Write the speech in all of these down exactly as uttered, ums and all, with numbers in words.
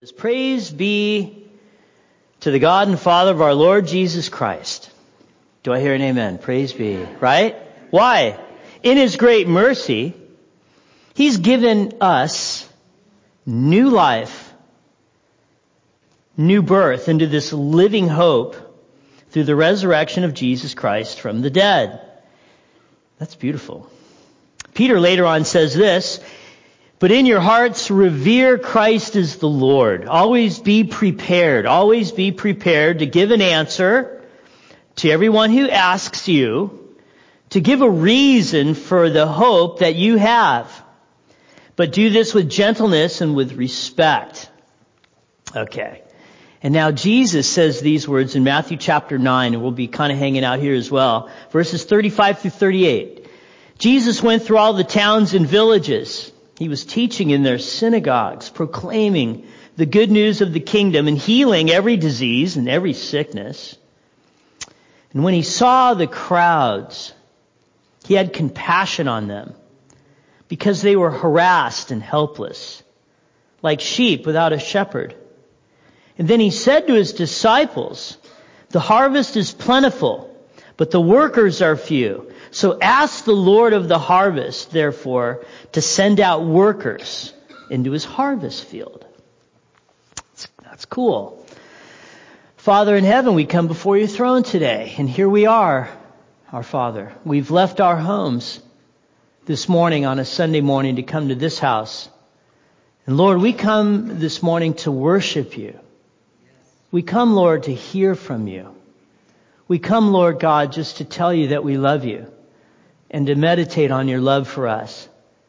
Praise be to the God and Father of our Lord Jesus Christ. Do I hear an amen? Praise be. Right? Why? In His great mercy, He's given us new life, new birth into this living hope through the resurrection of Jesus Christ from the dead. That's beautiful. Peter later on says this, "But in your hearts, revere Christ as the Lord. Always be prepared. Always be prepared to give an answer to everyone who asks you, to give a reason for the hope that you have. But do this with gentleness and with respect." Okay. And now Jesus says these words in Matthew chapter nine, and we'll be kind of hanging out here as well. Verses thirty-five through thirty-eight. Jesus went through all the towns and villages. He was teaching in their synagogues, proclaiming the good news of the kingdom and healing every disease and every sickness. And when He saw the crowds, He had compassion on them because they were harassed and helpless, like sheep without a shepherd. And then He said to His disciples, "The harvest is plentiful, but the workers are few. So ask the Lord of the harvest, therefore, to send out workers into His harvest field." That's, that's cool. Father in heaven, we come before Your throne today, and here we are, our Father. We've left our homes this morning on a Sunday morning to come to this house. And Lord, we come this morning to worship You. We come, Lord, to hear from You. We come, Lord God, just to tell You that we love You and to meditate on Your love for us.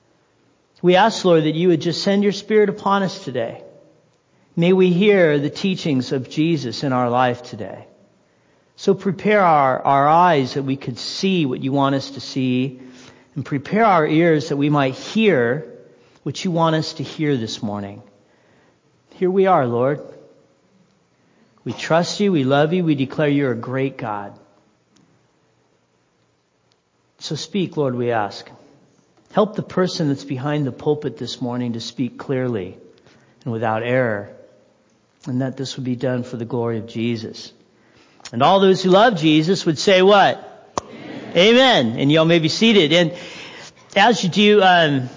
We ask, Lord, that You would just send Your Spirit upon us today. May we hear the teachings of Jesus in our life today. So prepare our, our eyes that we could see what You want us to see, and prepare our ears that we might hear what You want us to hear this morning. Here we are, Lord. We trust You, we love You, we declare You're a great God. So speak, Lord, we ask. Help the person that's behind the pulpit this morning to speak clearly and without error, and that this would be done for the glory of Jesus. And all those who love Jesus would say what? Amen. Amen. And y'all may be seated. And as you do, um,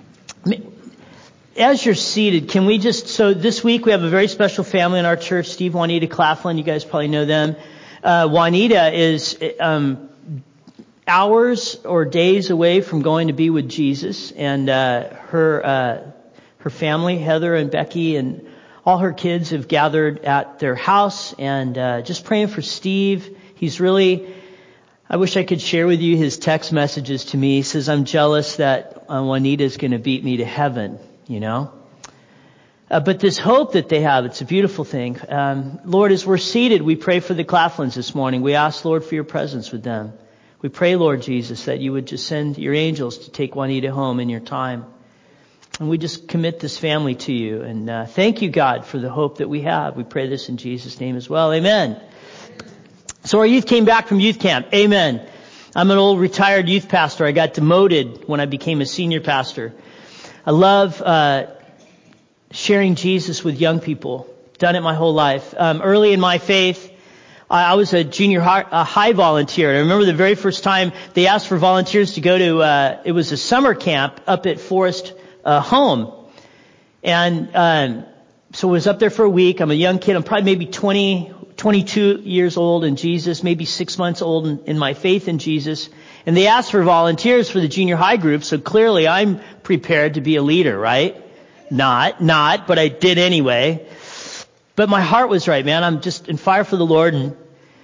as you're seated, can we just, so this week we have a very special family in our church, Steve, Juanita Claflin. You guys probably know them. Uh, Juanita is, um, hours or days away from going to be with Jesus, and, uh, her, uh, her family, Heather and Becky and all her kids have gathered at their house, and, uh, just praying for Steve. He's really, I wish I could share with you his text messages to me. He says, "I'm jealous that uh, Juanita's going to beat me to heaven." You know? Uh, but this hope that they have, it's a beautiful thing. Um, Lord, as we're seated, we pray for the Claflins this morning. We ask, Lord, for Your presence with them. We pray, Lord Jesus, that You would just send Your angels to take Juanita home in Your time. And we just commit this family to You. And uh, thank You, God, for the hope that we have. We pray this in Jesus' name as well. Amen. So our youth came back from youth camp. Amen. I'm an old retired youth pastor. I got demoted when I became a senior pastor. I love uh sharing Jesus with young people. Done it my whole life. Um, early in my faith, I, I was a junior high, a high volunteer. I remember the very first time they asked for volunteers to go to, uh it was a summer camp up at Forest uh, Home. And um so I was up there for a week. I'm a young kid. I'm probably maybe twenty, twenty-two years old in Jesus, maybe six months old in, in my faith in Jesus. And they asked for volunteers for the junior high group, so clearly I'm prepared to be a leader, right? Not, not, but I did anyway. But my heart was right, man. I'm just in fire for the Lord. And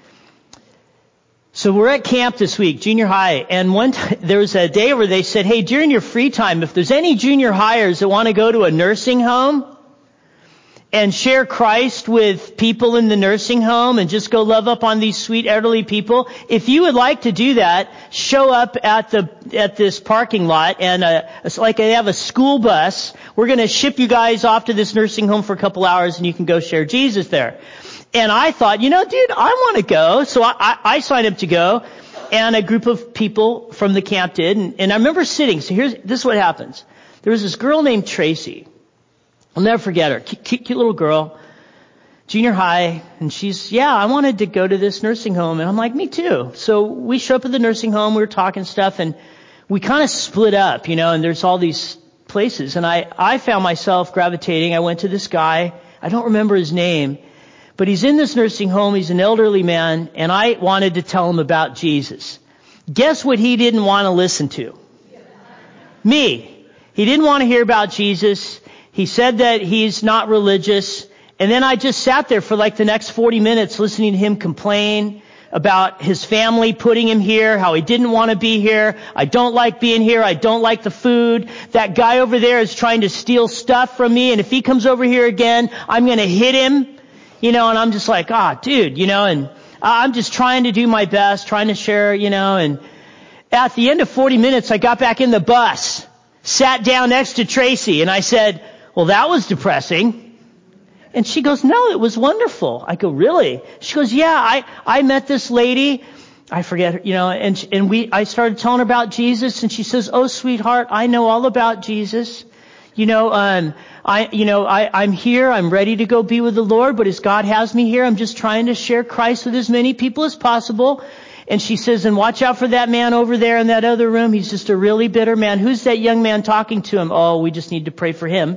so we're at camp this week, junior high, and one time, there was a day where they said, "Hey, during your free time, if there's any junior hires that want to go to a nursing home and share Christ with people in the nursing home and just go love up on these sweet elderly people, if you would like to do that, show up at the at this parking lot, and uh, it's like they have a school bus. We're going to ship you guys off to this nursing home for a couple hours, and you can go share Jesus there." And I thought, you know, dude, I want to go. So I, I, I signed up to go, and a group of people from the camp did. And, and I remember sitting. So here's this is what happens. There was this girl named Tracy. I'll never forget her. Cute, cute, cute little girl, junior high, and she's, yeah, I wanted to go to this nursing home. And I'm like, me too. So we show up at the nursing home, we were talking stuff, and we kind of split up, you know, and there's all these places. And I, I found myself gravitating. I went to this guy. I don't remember his name, but he's in this nursing home. He's an elderly man, and I wanted to tell him about Jesus. Guess what he didn't want to listen to? Me. He didn't want to hear about Jesus. He said that he's not religious. And then I just sat there for like the next forty minutes listening to him complain about his family putting him here, how he didn't want to be here. I don't like being here. I don't like the food. That guy over there is trying to steal stuff from me. And if he comes over here again, I'm going to hit him. You know, and I'm just like, ah, dude, you know, and I'm just trying to do my best, trying to share, you know, and at the end of forty minutes, I got back in the bus, sat down next to Tracy, and I said, well, that was depressing. And she goes, no, it was wonderful. I go, really? She goes, yeah, I, I met this lady. I forget her, you know, and, she, and we, I started telling her about Jesus, and she says, oh, sweetheart, I know all about Jesus. You know, um, I, you know, I, I'm here. I'm ready to go be with the Lord, but as God has me here, I'm just trying to share Christ with as many people as possible. And she says, and watch out for that man over there in that other room. He's just a really bitter man. Who's that young man talking to him? Oh, we just need to pray for him.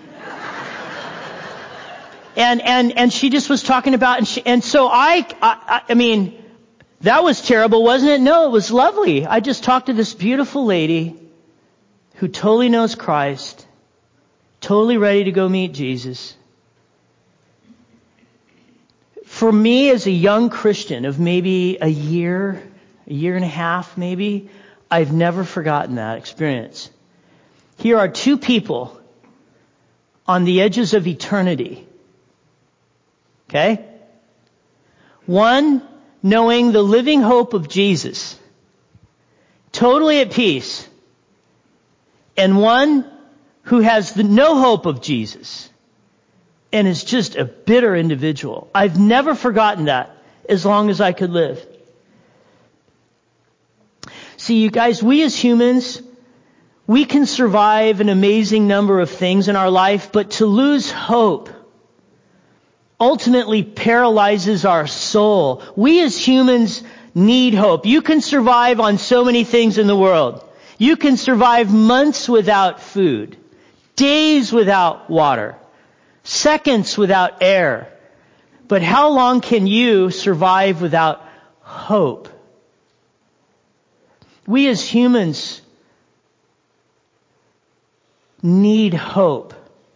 And, and, and she just was talking about, and she, and so I, I, I mean, that was terrible, wasn't it? No, it was lovely. I just talked to this beautiful lady who totally knows Christ, totally ready to go meet Jesus. For me as a young Christian of maybe a year, a year and a half maybe, I've never forgotten that experience. Here are two people on the edges of eternity. Okay? One, knowing the living hope of Jesus, totally at peace. And one who has the no hope of Jesus and is just a bitter individual. I've never forgotten that as long as I could live. See, you guys, we as humans, we can survive an amazing number of things in our life, but to lose hope ultimately paralyzes our soul. We as humans need hope. You can survive on so many things in the world. You can survive months without food, days without water, seconds without air. But how long can you survive without hope? We as humans need hope.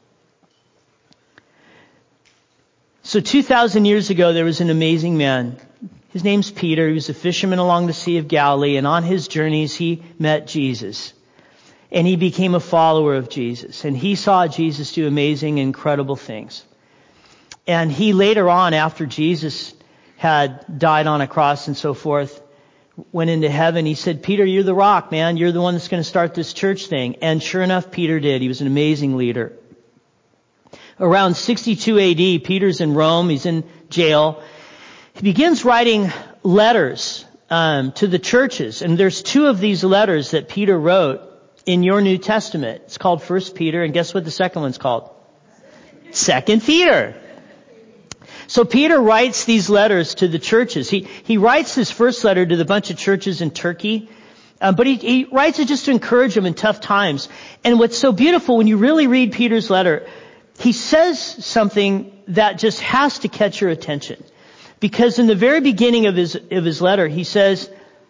So two thousand years ago, there was an amazing man. His name's Peter. He was a fisherman along the Sea of Galilee, and on his journeys, he met Jesus. And he became a follower of Jesus. And he saw Jesus do amazing, incredible things. And he later on, after Jesus had died on a cross and so forth, went into heaven. He said, Peter, you're the rock, man. You're the one that's going to start this church thing. And sure enough, Peter did. He was an amazing leader. Around sixty-two A D, Peter's in Rome. He's in jail. He begins writing letters um, to the churches. And there's two of these letters that Peter wrote in your New Testament. It's called First Peter. And guess what the second one's called? Second Peter. So Peter writes these letters to the churches. He he writes his first letter to the bunch of churches in Turkey. Um, but he, he writes it just to encourage them in tough times. And what's so beautiful, when you really read Peter's letter, he says something that just has to catch your attention. Because in the very beginning of his, of his letter, he says,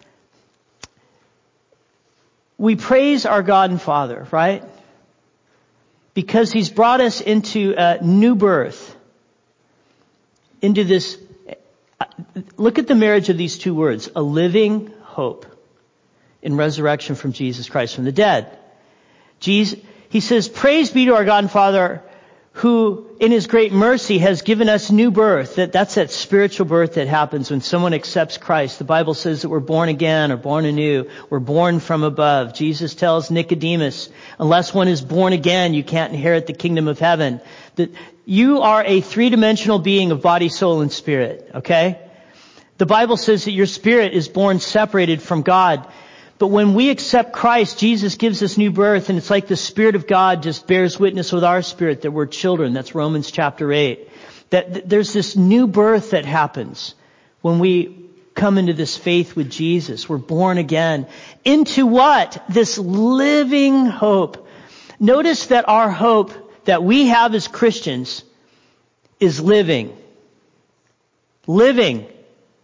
we praise our God and Father, right? Because he's brought us into a new birth. Into this, look at the marriage of these two words, a living hope in resurrection from Jesus Christ from the dead. Jesus, he says, praise be to our God and Father, who in his great mercy has given us new birth. That, that's that spiritual birth that happens when someone accepts Christ. The Bible says that we're born again or born anew. We're born from above. Jesus tells Nicodemus, unless one is born again, you can't inherit the kingdom of heaven. That you are a three-dimensional being of body, soul, and spirit. Okay? The Bible says that your spirit is born separated from God. But when we accept Christ, Jesus gives us new birth, and it's like the Spirit of God just bears witness with our spirit that we're children. That's Romans chapter eight. That, that there's this new birth that happens when we come into this faith with Jesus. We're born again. Into what? This living hope. Notice that our hope that we have as Christians is living. Living.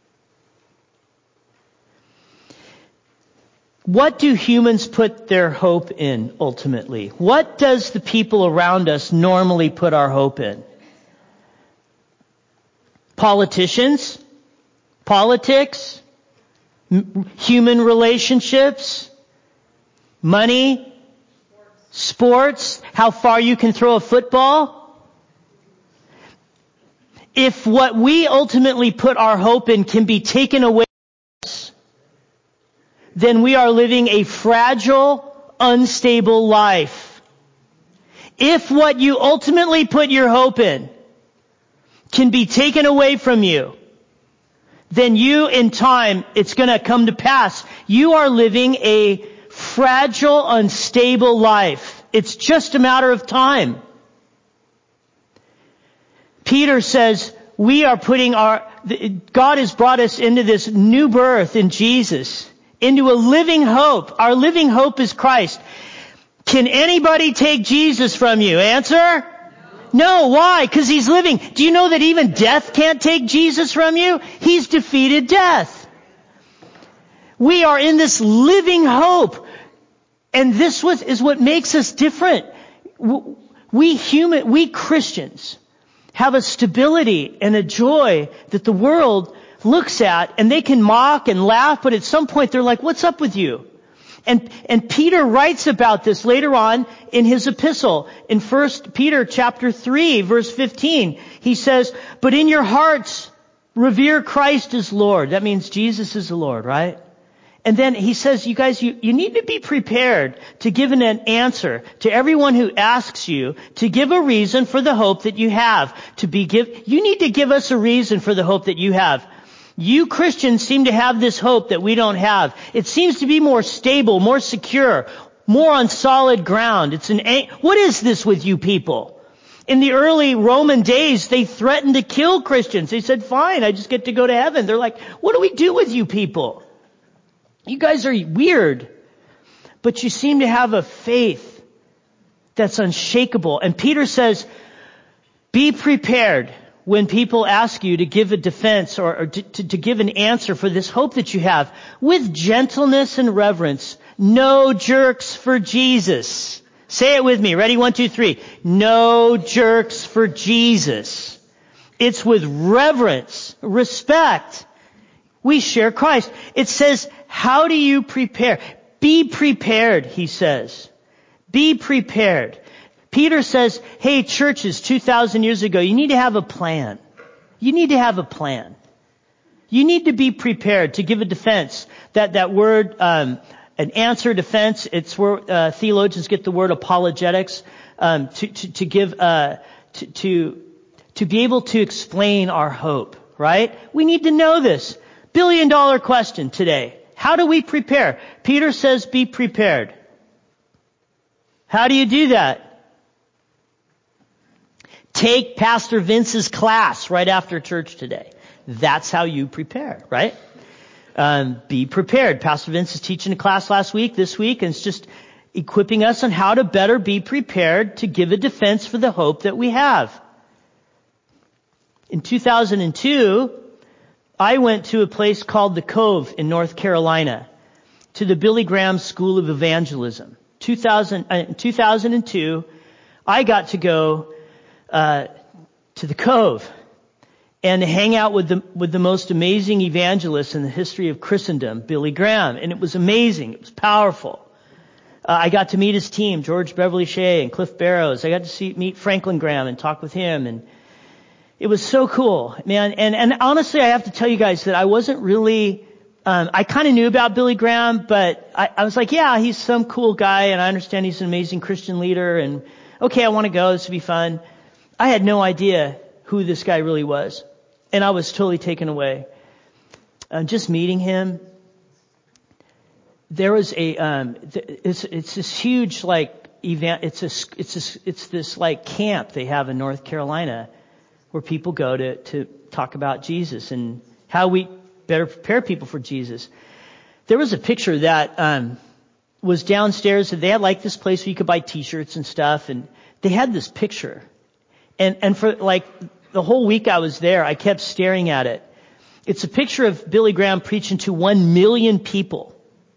What do humans put their hope in ultimately? What does the people around us normally put our hope in? Politicians? Politics? M- human relationships? Money? Sports? How far you can throw a football? If what we ultimately put our hope in can be taken away, then we are living a fragile, unstable life. If what you ultimately put your hope in can be taken away from you, then you, in time, it's going to come to pass. You are living a fragile, unstable life. It's just a matter of time. Peter says, we are putting our, God has brought us into this new birth in Jesus, into a living hope. Our living hope is Christ. Can anybody take Jesus from you? Answer? No. No. Why? Because He's living. Do you know that even death can't take Jesus from you? He's defeated death. We are in this living hope. And this was, is what makes us different. We human, we Christians have a stability and a joy that the world looks at, and they can mock and laugh, but at some point they're like, what's up with you? And, and Peter writes about this later on in his epistle. In First Peter chapter three, verse fifteen, he says, but in your hearts, revere Christ as Lord. That means Jesus is the Lord, right? And then he says, you guys, you, you need to be prepared to give an answer to everyone who asks you to give a reason for the hope that you have. To be give, you need to give us a reason for the hope that you have. You Christians seem to have this hope that we don't have. It seems to be more stable, more secure, more on solid ground. It's an, what is this with you people? In the early Roman days, they threatened to kill Christians. They said, fine, I just get to go to heaven. They're like, what do we do with you people? You guys are weird. But you seem to have a faith that's unshakable. And Peter says, be prepared when people ask you to give a defense or, or to, to, to give an answer for this hope that you have, with gentleness and reverence. No jerks for Jesus. Say it with me. Ready? One, two, three. No jerks for Jesus. It's with reverence, respect. We share Christ. It says, how do you prepare? Be prepared, he says. Be prepared. Peter says, hey, churches, two thousand years ago, you need to have a plan. You need to have a plan. You need to be prepared to give a defense. That, that word, um, an answer defense, it's where uh, theologians get the word apologetics, um, to, to, to give, uh, to, to, to be able to explain our hope, right? We need to know this. Billion dollar question today. How do we prepare? Peter says, be prepared. How do you do that? Take Pastor Vince's class right after church today. That's how you prepare, right? Um, be prepared. Pastor Vince is teaching a class last week, this week, and it's just equipping us on how to better be prepared to give a defense for the hope that we have. In two thousand two, I went to a place called The Cove in North Carolina, to the Billy Graham School of Evangelism. two thousand, uh, two thousand two, I got to go uh, to The Cove and hang out with the with the most amazing evangelist in the history of Christendom, Billy Graham. And it was amazing. It was powerful. Uh, I got to meet his team, George Beverly Shea and Cliff Barrows. I got to see, meet Franklin Graham and talk with him. And it was so cool, man. And, and honestly, I have to tell you guys that I wasn't really, um, I kind of knew about Billy Graham, but I, I was like, yeah, he's some cool guy, and I understand he's an amazing Christian leader, and okay, I want to go. This will be fun. I had no idea who this guy really was. And I was totally taken away. Uh, just meeting him. there was a, um, it's, it's this huge, like, event, it's a, it's a, it's this, like, camp they have in North Carolina where people go to, to talk about Jesus and how we better prepare people for Jesus. There was a picture that, um, was downstairs, and they had, like, this place where you could buy t-shirts and stuff, and they had this picture. And, and for, like, the whole week I was there, I kept staring at it. It's a picture of Billy Graham preaching to one million people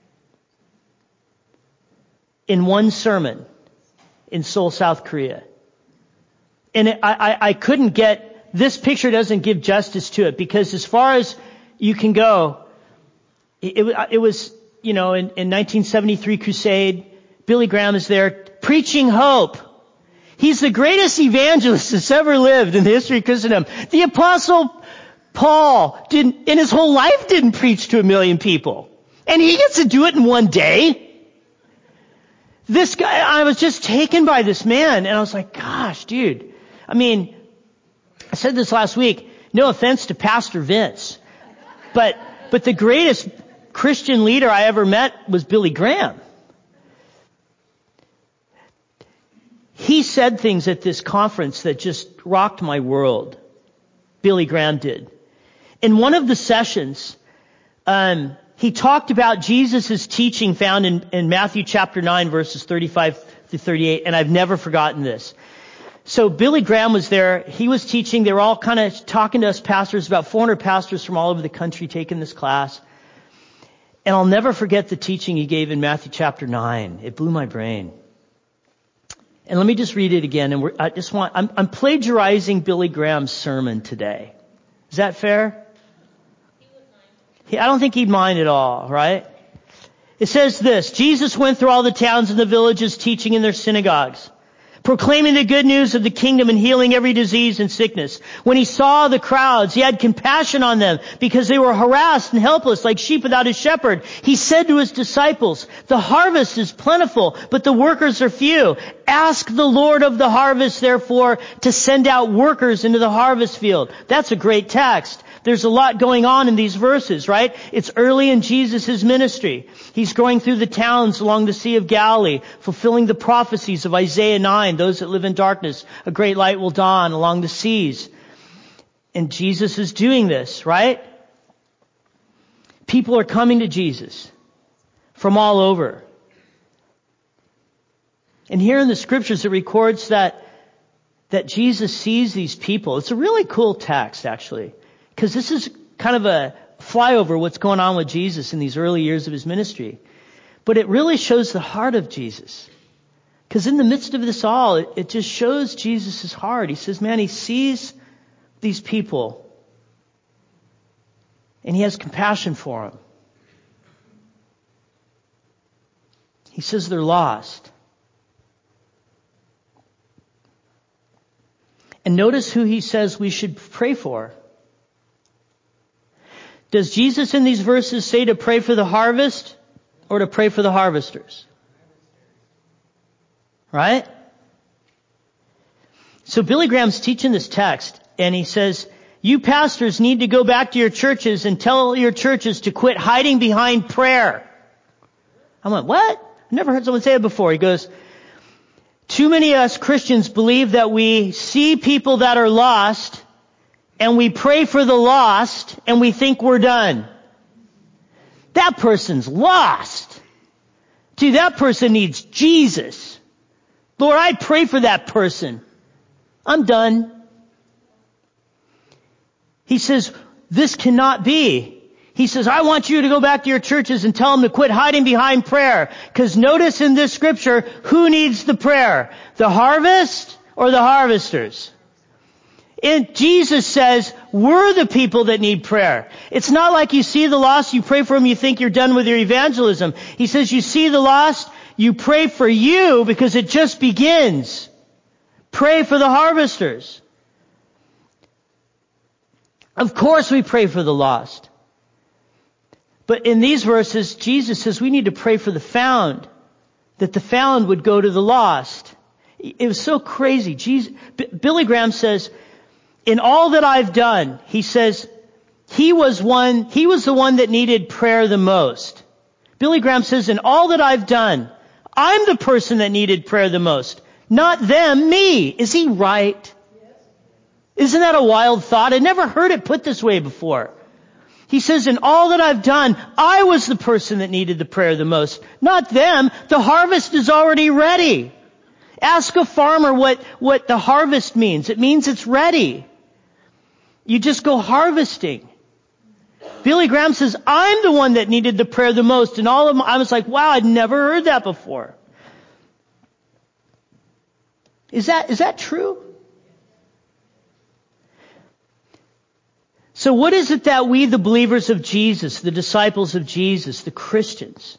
in one sermon in Seoul, South Korea. And it, I, I, I couldn't get, this picture doesn't give justice to it, because as far as you can go, it, it, it was, you know, in, in nineteen seventy-three crusade, Billy Graham is there preaching hope. He's the greatest evangelist that's ever lived in the history of Christendom. The Apostle Paul didn't, in his whole life, didn't preach to a million people. And he gets to do it in one day. This guy, I was just taken by this man, and I was like, gosh, dude. I mean, I said this last week, no offense to Pastor Vince, but, but the greatest Christian leader I ever met was Billy Graham. He said things at this conference that just rocked my world. Billy Graham did. In one of the sessions, um, he talked about Jesus' teaching found in, in Matthew chapter nine, verses thirty-five through thirty-eight, and I've never forgotten this. So Billy Graham was there. He was teaching. They were all kind of talking to us pastors, about four hundred pastors from all over the country taking this class. And I'll never forget the teaching he gave in Matthew chapter nine. It blew my brain. And let me just read it again. And we're, I just want, I'm, I'm plagiarizing Billy Graham's sermon today. Is that fair? He would mind. He, I don't think he'd mind at all, right? It says this: Jesus went through all the towns and the villages, teaching in their synagogues, proclaiming the good news of the kingdom and healing every disease and sickness. When he saw the crowds, he had compassion on them because they were harassed and helpless like sheep without a shepherd. He said to his disciples, "The harvest is plentiful, but the workers are few. Ask the Lord of the harvest, therefore, to send out workers into the harvest field." That's a great text. There's a lot going on in these verses, right? It's early in Jesus' ministry. He's going through the towns along the Sea of Galilee, fulfilling the prophecies of Isaiah nine. Those that live in darkness, a great light will dawn along the seas. And Jesus is doing this, right? People are coming to Jesus from all over. And here in the scriptures, it records that, that Jesus sees these people. It's a really cool text, actually. Because this is kind of a flyover what's going on with Jesus in these early years of his ministry. But it really shows the heart of Jesus. Because in the midst of this all, it, it just shows Jesus' heart. He says, man, he sees these people. And he has compassion for them. He says they're lost. And notice who he says we should pray for. Does Jesus in these verses say to pray for the harvest or to pray for the harvesters? Right? So Billy Graham's teaching this text, and he says, you pastors need to go back to your churches and tell your churches to quit hiding behind prayer. I went, what? I've never heard someone say it before. He goes, too many of us Christians believe that we see people that are lost and we pray for the lost, and we think we're done. That person's lost. Dude, that person needs Jesus. Lord, I pray for that person. I'm done. He says, this cannot be. He says, I want you to go back to your churches and tell them to quit hiding behind prayer. Because notice in this scripture, who needs the prayer? The harvest or the harvesters? And Jesus says, we're the people that need prayer. It's not like you see the lost, you pray for them, you think you're done with your evangelism. He says, you see the lost, you pray for you because it just begins. Pray for the harvesters. Of course we pray for the lost. But in these verses, Jesus says we need to pray for the found, that the found would go to the lost. It was so crazy. Jesus, B- Billy Graham says, in all that I've done, he says, he was one, he was the one that needed prayer the most. Billy Graham says, in all that I've done, I'm the person that needed prayer the most. Not them, me. Is he right? Isn't that a wild thought? I'd never heard it put this way before. He says, in all that I've done, I was the person that needed the prayer the most. Not them. The harvest is already ready. Ask a farmer what, what the harvest means. It means it's ready. You just go harvesting. Billy Graham says, I'm the one that needed the prayer the most. And all of them, I was like, wow, I'd never heard that before. Is that, is that true? So what is it that we, the believers of Jesus, the disciples of Jesus, the Christians,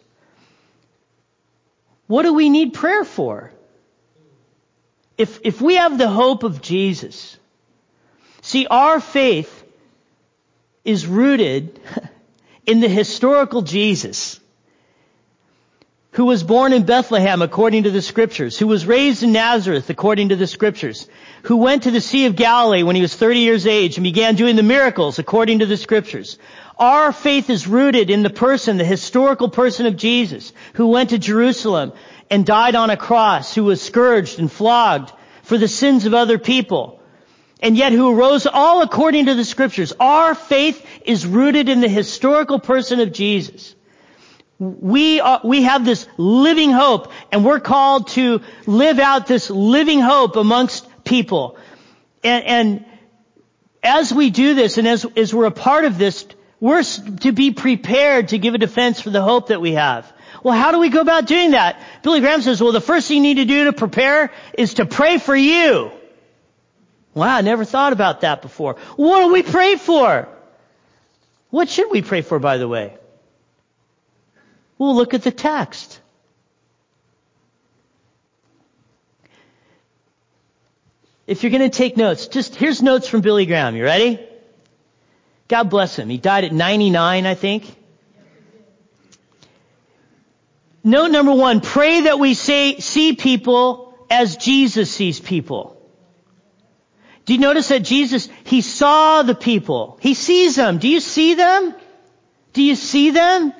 what do we need prayer for? If, if we have the hope of Jesus, see, our faith is rooted in the historical Jesus, who was born in Bethlehem according to the Scriptures, who was raised in Nazareth according to the Scriptures, who went to the Sea of Galilee when he was thirty years of age and began doing the miracles according to the Scriptures. Our faith is rooted in the person, the historical person of Jesus, who went to Jerusalem and died on a cross, who was scourged and flogged for the sins of other people, and yet who arose all according to the Scriptures. Our faith is rooted in the historical person of Jesus. We are, we have this living hope, and we're called to live out this living hope amongst people. And, and as we do this, and as, as we're a part of this, we're to be prepared to give a defense for the hope that we have. Well, how do we go about doing that? Billy Graham says, well, the first thing you need to do to prepare is to pray for you. Wow, I never thought about that before. What do we pray for? What should we pray for, by the way? We'll look at the text. If you're going to take notes, just here's notes from Billy Graham. You ready? God bless him. He died at ninety-nine, I think. Note number one, pray that we say, see people as Jesus sees people. Do you notice that Jesus, he saw the people. He sees them. Do you see them? Do you see them?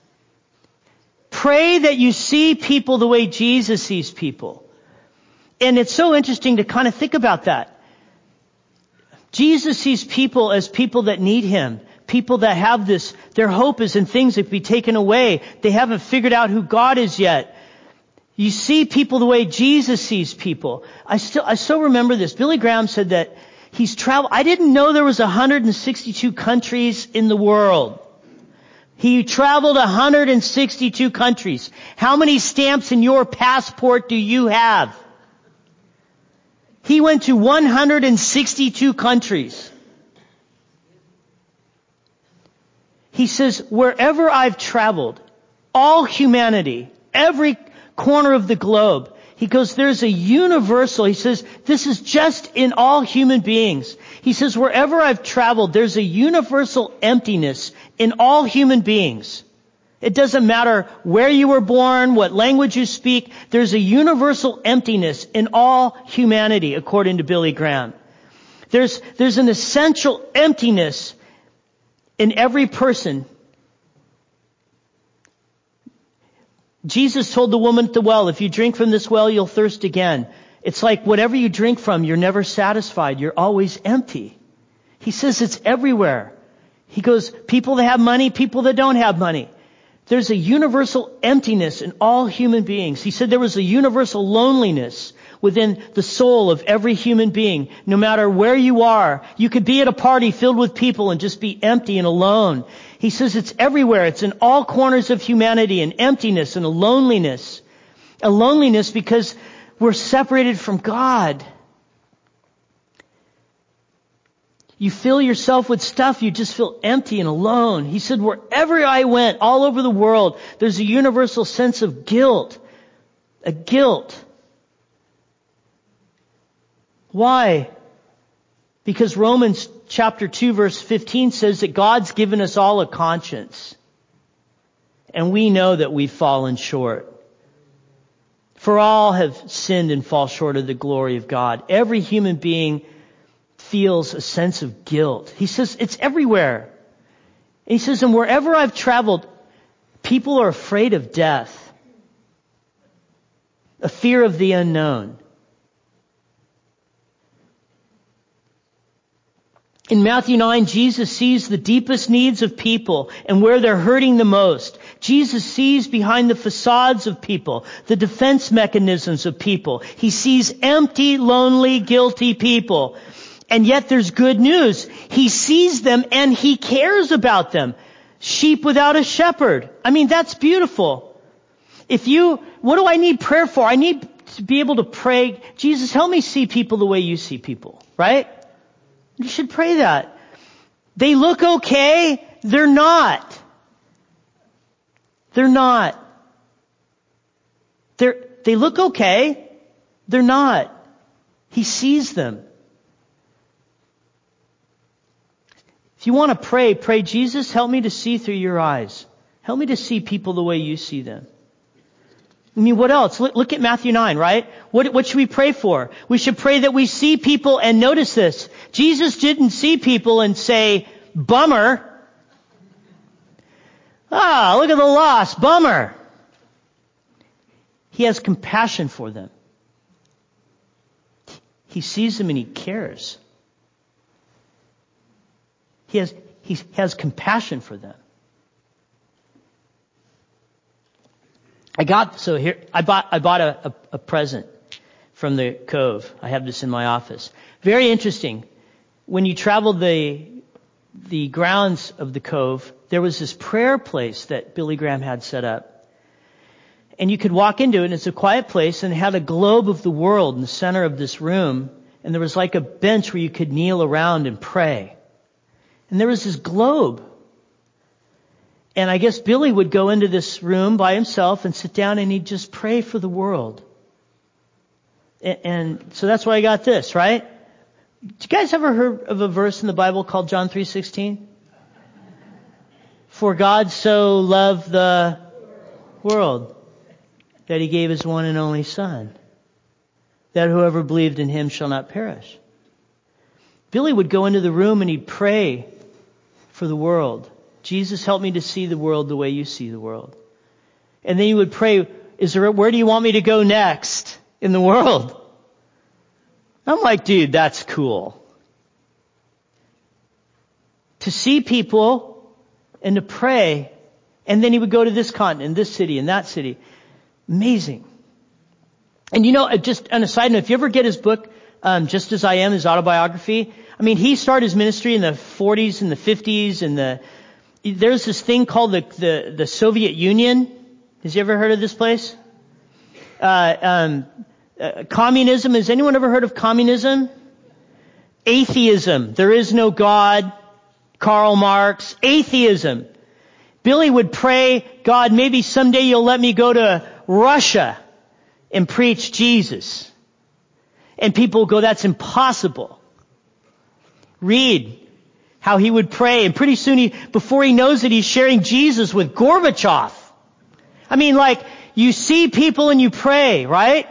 Pray that you see people the way Jesus sees people. And it's so interesting to kind of think about that. Jesus sees people as people that need him. People that have this, their hope is in things that can be taken away. They haven't figured out who God is yet. You see people the way Jesus sees people. I still, I still remember this. Billy Graham said that he's traveled. I didn't know there was one hundred sixty-two countries in the world. He traveled one hundred sixty-two countries. How many stamps in your passport do you have? He went to one hundred sixty-two countries. He says, wherever I've traveled, all humanity, every corner of the globe, he goes, there's a universal, he says, this is just in all human beings. He says, wherever I've traveled, there's a universal emptiness in all human beings. It doesn't matter where you were born, what language you speak, there's a universal emptiness in all humanity, according to Billy Graham. There's, there's an essential emptiness in every person. Jesus told the woman at the well, if you drink from this well, you'll thirst again. It's like whatever you drink from, you're never satisfied. You're always empty. He says it's everywhere. He goes, people that have money, people that don't have money. There's a universal emptiness in all human beings. He said there was a universal loneliness within the soul of every human being. No matter where you are, you could be at a party filled with people and just be empty and alone. He says it's everywhere. It's in all corners of humanity, an emptiness and a loneliness. A loneliness because we're separated from God. You fill yourself with stuff, you just feel empty and alone. He said, wherever I went, all over the world, there's a universal sense of guilt. A guilt. Why? Because Romans chapter two verse fifteen says that God's given us all a conscience. And we know that we've fallen short. For all have sinned and fall short of the glory of God. Every human being feels a sense of guilt. He says it's everywhere. And he says, and wherever I've traveled, People are afraid of death, a fear of the unknown. In Matthew nine, Jesus sees the deepest needs of people and where they're hurting the most. Jesus sees behind the facades of people, the defense mechanisms of people. He sees empty, lonely, guilty people. And yet there's good news. He sees them and he cares about them. Sheep without a shepherd. I mean, that's beautiful. If you, what do I need prayer for? I need to be able to pray, Jesus, help me see people the way you see people, right? You should pray that. They look okay. They're not. They're not. They're, they look okay. They're not. He sees them. If you want to pray, pray, Jesus, help me to see through your eyes. Help me to see people the way you see them. I mean, what else? Look, look at Matthew nine, right? What, what should we pray for? We should pray that we see people, and notice this. Jesus didn't see people and say, bummer. Ah, look at the loss, bummer. He has compassion for them. He sees them and he cares. He has, he has compassion for them. I got, so here, I bought, I bought a, a, a present from the Cove. I have this in my office. Very interesting. When you travel the, the grounds of the Cove, there was this prayer place that Billy Graham had set up. And you could walk into it, and it's a quiet place, and it had a globe of the world in the center of this room. And there was like a bench where you could kneel around and pray. And there was this globe. And I guess Billy would go into this room by himself and sit down and he'd just pray for the world. And, and so that's why I got this, right? Did you guys ever heard of a verse in the Bible called John three sixteen? For God so loved the world that he gave his one and only Son, that whoever believed in him shall not perish. Billy would go into the room and he'd pray for the world. Jesus, help me to see the world the way you see the world. And then he would pray, is there, where do you want me to go next in the world? I'm like, dude, that's cool. To see people and to pray, and then he would go to this continent, this city, and that city. Amazing. And you know, just on a side note, if you ever get his book, um, Just As I Am, his autobiography, I mean, he started his ministry in the forties and the fifties, and the there's this thing called the, the, the Soviet Union. Has you ever heard of this place? Uh, um, uh, communism. Has anyone ever heard of communism? Atheism. There is no God. Karl Marx. Atheism. Billy would pray, God, maybe someday you'll let me go to Russia and preach Jesus. And people go, that's impossible. Read how he would pray, and pretty soon he, before he knows it, he's sharing Jesus with Gorbachev. I mean, like, you see people and you pray, right?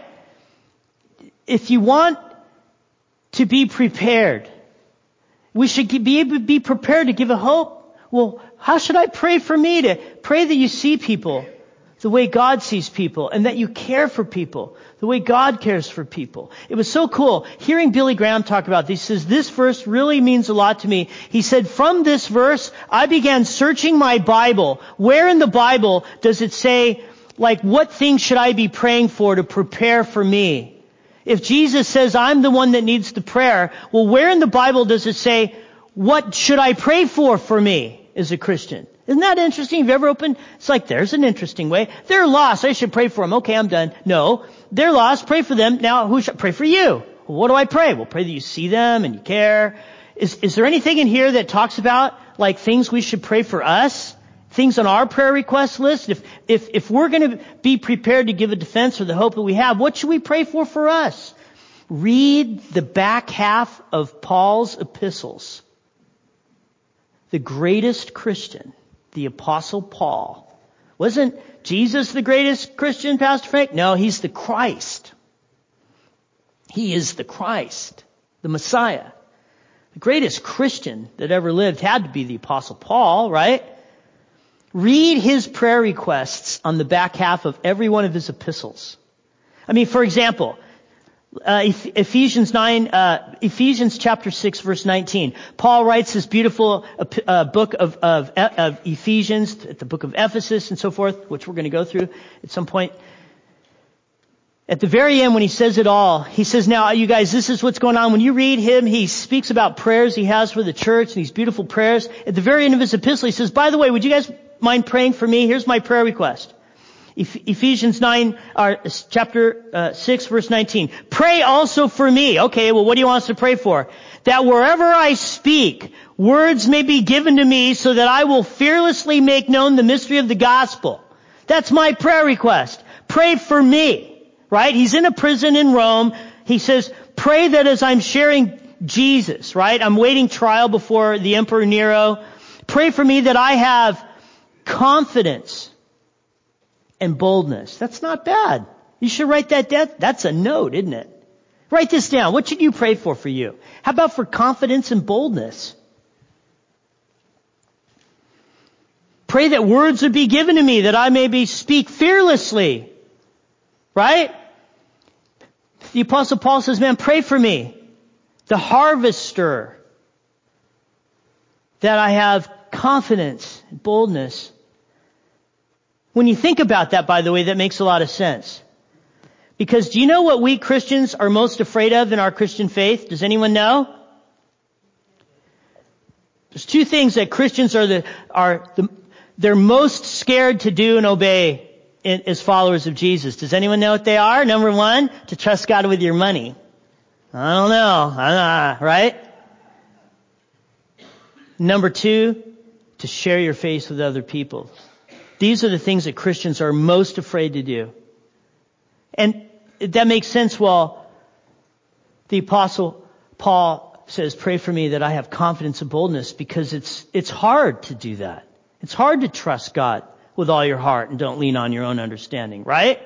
If you want to be prepared, we should be able to be prepared to give a hope. Well, how should I pray for me? To pray that you see people the way God sees people, and that you care for people the way God cares for people. It was so cool hearing Billy Graham talk about this. He says, this verse really means a lot to me. He said, from this verse, I began searching my Bible. Where in the Bible does it say, like, what things should I be praying for to prepare for me? If Jesus says, I'm the one that needs the prayer, well, where in the Bible does it say, what should I pray for for me as a Christian? Isn't that interesting? Have you ever opened? It's like, there's an interesting way. They're lost. I should pray for them. Okay, I'm done. No, they're lost. Pray for them. Now, who should I pray for you? Well, what do I pray? Well, pray that you see them and you care. Is, is there anything in here that talks about, like, things we should pray for us? Things on our prayer request list? If, if, if we're going to be prepared to give a defense for the hope that we have, what should we pray for for us? Read the back half of Paul's epistles. The greatest Christian, the Apostle Paul. Wasn't Jesus the greatest Christian, Pastor Frank? No, he's the Christ. He is the Christ, the Messiah. The greatest Christian that ever lived had to be the Apostle Paul, right? Read his prayer requests on the back half of every one of his epistles. I mean, for example, uh, Ephesians nine, uh, Ephesians chapter six, verse nineteen. Paul writes this beautiful uh, book of, of, of Ephesians, the book of Ephesus and so forth, which we're going to go through at some point. At the very end, when he says it all, he says, now, you guys, this is what's going on. When you read him, he speaks about prayers he has for the church and these beautiful prayers. At the very end of his epistle, he says, by the way, would you guys mind praying for me? Here's my prayer request. Ephesians nine, or chapter uh, six, verse nineteen. Pray also for me. Okay, well, what do you want us to pray for? That wherever I speak, words may be given to me so that I will fearlessly make known the mystery of the gospel. That's my prayer request. Pray for me. Right? He's in a prison in Rome. He says, pray that as I'm sharing Jesus, right? I'm waiting trial before the Emperor Nero. Pray for me that I have confidence and boldness. That's not bad. You should write that down. That's a note, isn't it? Write this down. What should you pray for for you? How about for confidence and boldness? Pray that words would be given to me that I may be speak fearlessly. Right? The Apostle Paul says, man, pray for me, the harvester, that I have confidence and boldness. When you think about that, by the way, that makes a lot of sense. Because do you know what we Christians are most afraid of in our Christian faith? Does anyone know? There's two things that Christians are the, are the, they're most scared to do and obey as followers of Jesus. Does anyone know what they are? Number one, to trust God with your money. I don't know. I don't know, right? Number two, to share your faith with other people. These are the things that Christians are most afraid to do. And that makes sense. Well, the Apostle Paul says, pray for me that I have confidence and boldness, because it's, it's hard to do that. It's hard to trust God with all your heart and don't lean on your own understanding, right?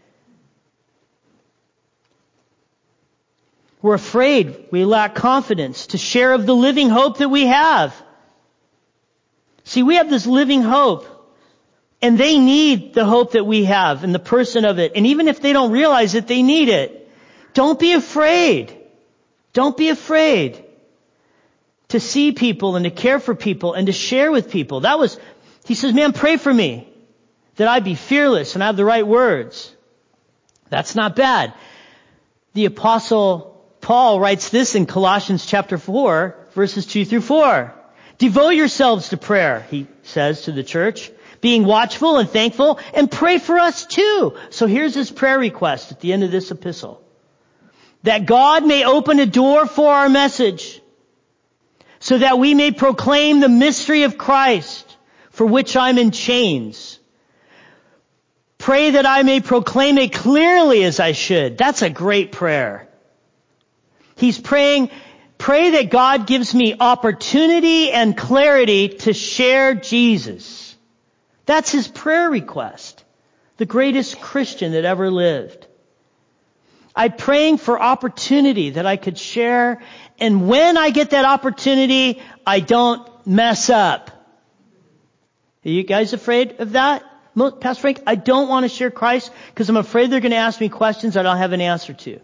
We're afraid. We lack confidence to share of the living hope that we have. See, we have this living hope, and they need the hope that we have and the person of it. And even if they don't realize it, they need it. Don't be afraid. Don't be afraid to see people and to care for people and to share with people. That was, he says, man, pray for me that I be fearless and have the right words. That's not bad. The Apostle Paul writes this in Colossians chapter four, verses two through four. Devote yourselves to prayer, he says to the church, being watchful and thankful, and pray for us too. So here's his prayer request at the end of this epistle. That God may open a door for our message, so that we may proclaim the mystery of Christ, for which I'm in chains. Pray that I may proclaim it clearly as I should. That's a great prayer. He's praying, pray that God gives me opportunity and clarity to share Jesus. That's his prayer request. The greatest Christian that ever lived. I'm praying for opportunity that I could share, and when I get that opportunity, I don't mess up. Are you guys afraid of that? Pastor Frank, I don't want to share Christ because I'm afraid they're going to ask me questions I don't have an answer to.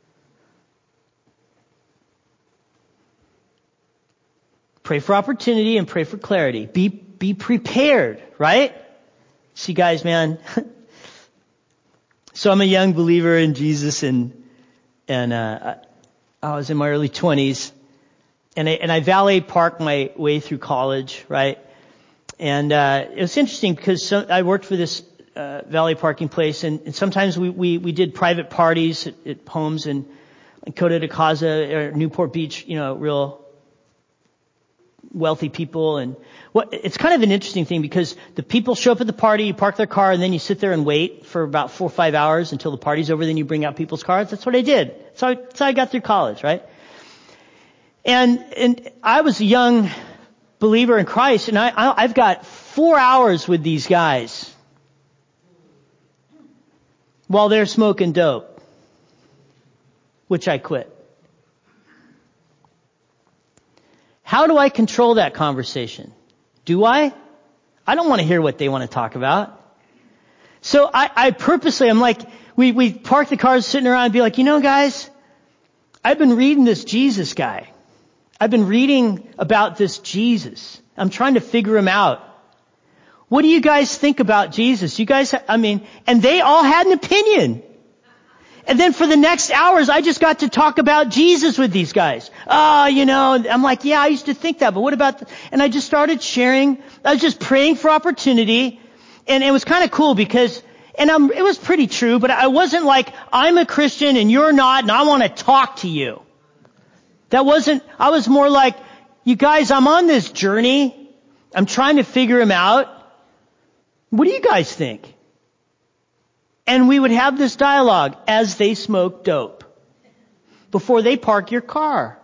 Pray for opportunity and pray for clarity. Be, be prepared, right? See, guys, man. So I'm a young believer in Jesus, and, and, uh, I was in my early twenties, and I, and I valet parked my way through college, right? And, uh, it was interesting because so, I worked for this, uh, valet parking place, and, and sometimes we, we, we did private parties at, at homes in, in Costa de Casa or Newport Beach, you know, real wealthy people. And what, it's kind of an interesting thing because the people show up at the party, you park their car, and then you sit there and wait for about four or five hours until the party's over, then you bring out people's cars. That's what I did. That's how, that's how I got through college, right? And, and I was a young believer in Christ, and I, I, I've got four hours with these guys while they're smoking dope, which I quit. How do I control that conversation? Do I? I don't want to hear what they want to talk about. So I, I purposely, I'm like, we, we park the cars sitting around and be like, you know, guys, I've been reading this Jesus guy. I've been reading about this Jesus. I'm trying to figure him out. What do you guys think about Jesus? You guys, I mean, and they all had an opinion. And then for the next hours, I just got to talk about Jesus with these guys. Oh, you know, I'm like, yeah, I used to think that, but what about, the, and I just started sharing. I was just praying for opportunity. And it was kind of cool because, and I'm, it was pretty true, but I wasn't like, I'm a Christian and you're not, and I want to talk to you. That wasn't, I was more like, you guys, I'm on this journey. I'm trying to figure him out. What do you guys think? And we would have this dialogue as they smoke dope before they park your car.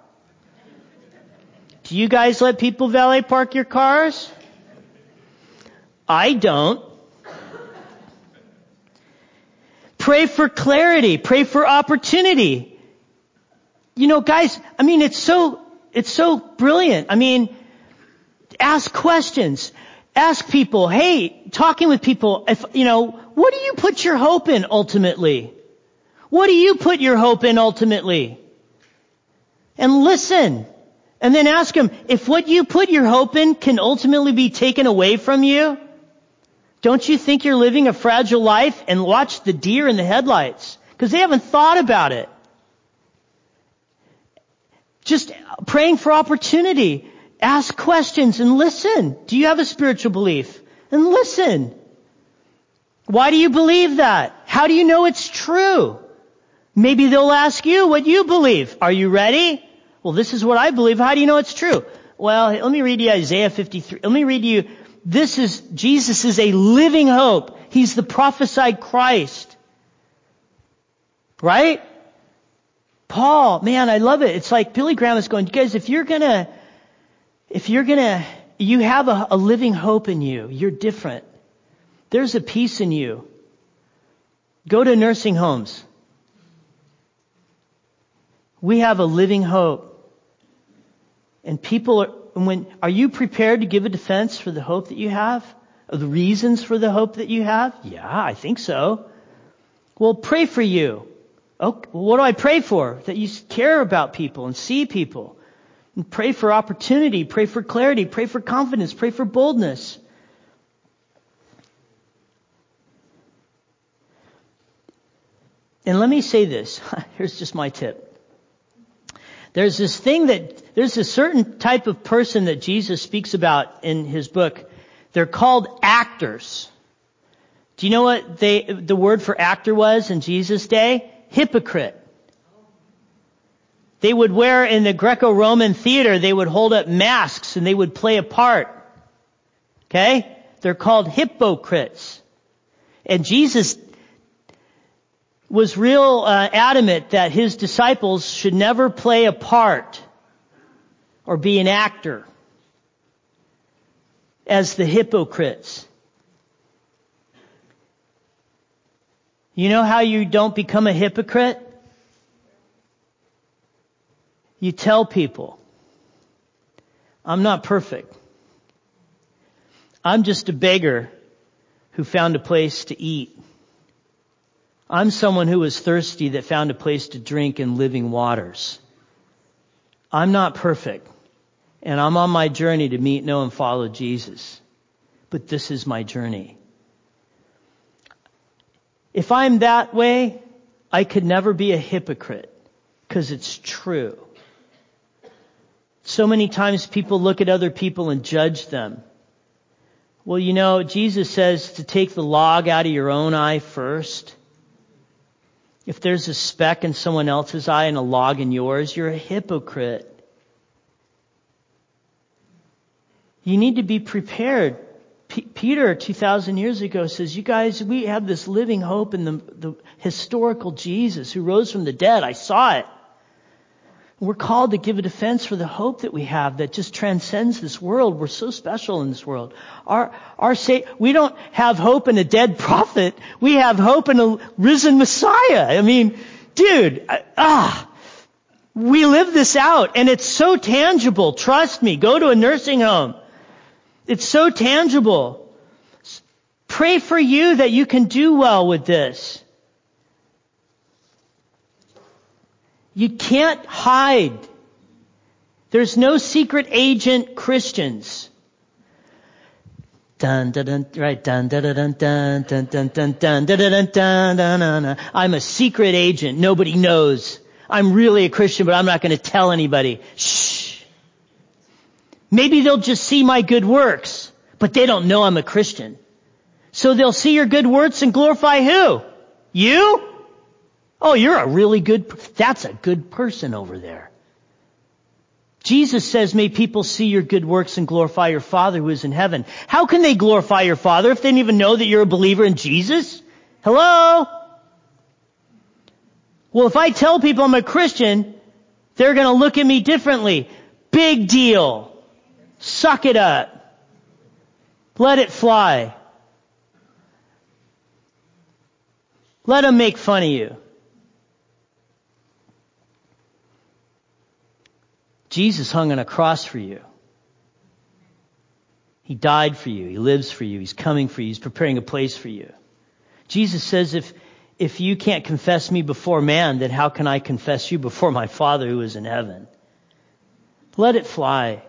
Do you guys let people valet park your cars? I don't. Pray for clarity. Pray for opportunity. You know, guys, I mean, it's so, it's so brilliant. I mean, ask questions. Ask people, hey, talking with people, if, you know, what do you put your hope in ultimately? What do you put your hope in ultimately? And listen. And then ask them, if what you put your hope in can ultimately be taken away from you, don't you think you're living a fragile life? And watch the deer in the headlights, because they haven't thought about it. Just praying for opportunity. Ask questions and listen. Do you have a spiritual belief? And listen. Why do you believe that? How do you know it's true? Maybe they'll ask you what you believe. Are you ready? Well, this is what I believe. How do you know it's true? Well, let me read you Isaiah fifty-three. Let me read you. This is, Jesus is a living hope. He's the prophesied Christ. Right? Paul, man, I love it. It's like Billy Graham is going, guys, if you're gonna, if you're gonna, you have a, a living hope in you. You're different. There's a peace in you. Go to nursing homes. We have a living hope. And people are, when, are you prepared to give a defense for the hope that you have? Or the reasons for the hope that you have? Yeah, I think so. Well, pray for you. Okay, well, what do I pray for? That you care about people and see people. And pray for opportunity, pray for clarity, pray for confidence, pray for boldness. And let me say this. Here's just my tip. There's this thing that, there's a certain type of person that Jesus speaks about in his book. They're called actors. Do you know what they, the word for actor was in Jesus' day? Hypocrite. They would wear, in the Greco-Roman theater, they would hold up masks and they would play a part. Okay? They're called hypocrites. And Jesus was real uh, adamant that his disciples should never play a part or be an actor as the hypocrites. You know how you don't become a hypocrite? You tell people, I'm not perfect. I'm just a beggar who found a place to eat. I'm someone who was thirsty that found a place to drink in living waters. I'm not perfect, and I'm on my journey to meet, know, and follow Jesus. But this is my journey. If I'm that way, I could never be a hypocrite, because it's true. So many times people look at other people and judge them. Well, you know, Jesus says to take the log out of your own eye first. If there's a speck in someone else's eye and a log in yours, you're a hypocrite. You need to be prepared. P- Peter, two thousand years ago, says, you guys, we have this living hope in the, the historical Jesus who rose from the dead. I saw it. We're called to give a defense for the hope that we have that just transcends this world. We're so special in this world. Our, our say, we don't have hope in a dead prophet. We have hope in a risen Messiah. I mean, dude, ah, we live this out and it's so tangible. Trust me. Go to a nursing home. It's so tangible. pray for you that you can do well with this. You can't hide. There's no secret agent Christians. Dun dun dun, right? Dun dun dun dun dun dun dun dun dun dun dun dun dun. I'm a secret agent. Nobody knows. I'm really a Christian, but I'm not going to tell anybody. Shh. Maybe they'll just see my good works, but they don't know I'm a Christian. So they'll see your good works and glorify who? You? Oh, you're a really good, that's a good person over there. Jesus says, may people see your good works and glorify your Father who is in heaven. How can they glorify your Father if they didn't even know that you're a believer in Jesus? Hello? Well, if I tell people I'm a Christian, they're going to look at me differently. Big deal. Suck it up. Let it fly. Let them make fun of you. Jesus hung on a cross for you. He died for you. He lives for you. He's coming for you. He's preparing a place for you. Jesus says, if, if you can't confess me before man, then how can I confess you before my Father who is in heaven? Let it fly.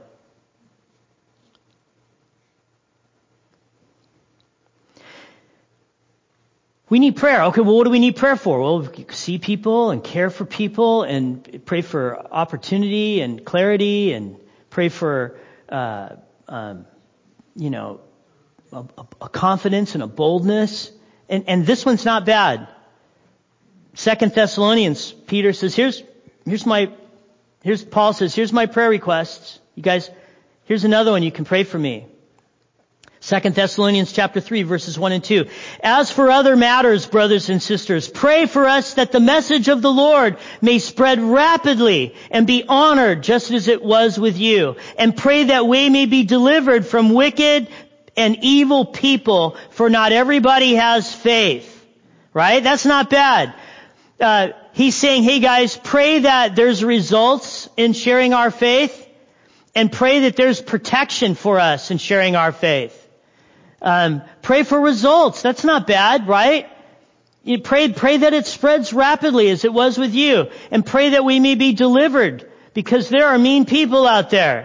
We need prayer. Okay, well, what do we need prayer for? Well, see people and care for people and pray for opportunity and clarity and pray for, uh, um, you know, a, a confidence and a boldness. And, and this one's not bad. Second Thessalonians, Peter says, here's, here's my, here's, Paul says, here's my prayer requests. You guys, here's another one. You can pray for me. Second Thessalonians chapter three, verses one and two. As for other matters, brothers and sisters, pray for us that the message of the Lord may spread rapidly and be honored just as it was with you. And pray that we may be delivered from wicked and evil people, for not everybody has faith. Right? That's not bad. Uh, he's saying, hey guys, pray that there's results in sharing our faith, and pray that there's protection for us in sharing our faith. Um, pray for results. That's not bad, right? You pray, pray that it spreads rapidly as it was with you. And pray that we may be delivered, because there are mean people out there.